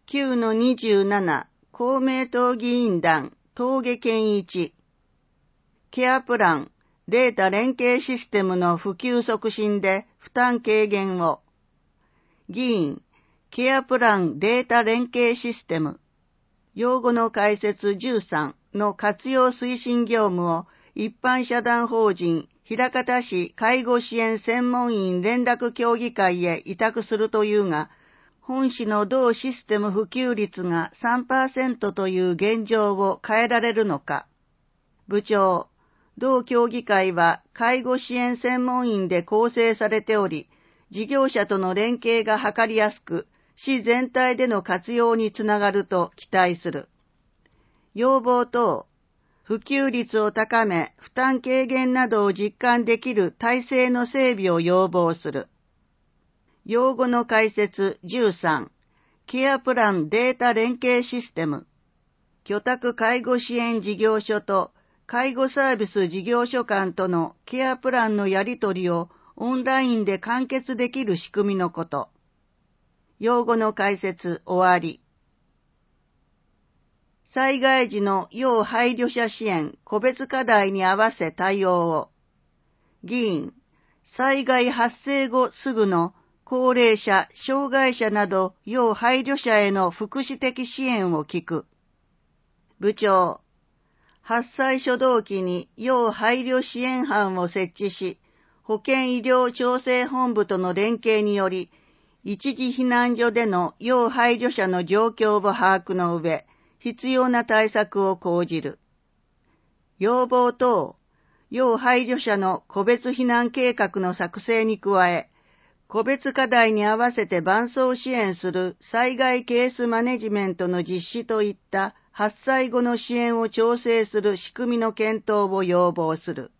9-27公明党議員団峠健一ケアプランデータ連携システムの普及促進で負担軽減を議員ケアプランデータ連携システム用語の解説13の活用推進業務を一般社団法人枚方市介護支援専門員連絡協議会へ委託するというが、本市の同システム普及率が 3% という現状を変えられるのか。部長、同協議会は介護支援専門員で構成されており、事業者との連携が図りやすく、市全体での活用につながると期待する。要望等、普及率を高め、負担軽減などを実感できる体制の整備を要望する。用語の解説13、ケアプランデータ連携システム、居宅介護支援事業所と介護サービス事業所間とのケアプランのやり取りをオンラインで完結できる仕組みのこと。用語の解説終わり。災害時の要配慮者支援個別課題に合わせ対応を。議員、災害発生後すぐの高齢者、障害者など要配慮者への福祉的支援を聞く。部長、発災初動期に要配慮支援班を設置し、保健医療調整本部との連携により、一時避難所での要配慮者の状況を把握の上、必要な対策を講じる。要望等、要配慮者の個別避難計画の作成に加え、個別課題に合わせて伴走支援する災害ケースマネジメントの実施といった発災後の支援を調整する仕組みの検討を要望する。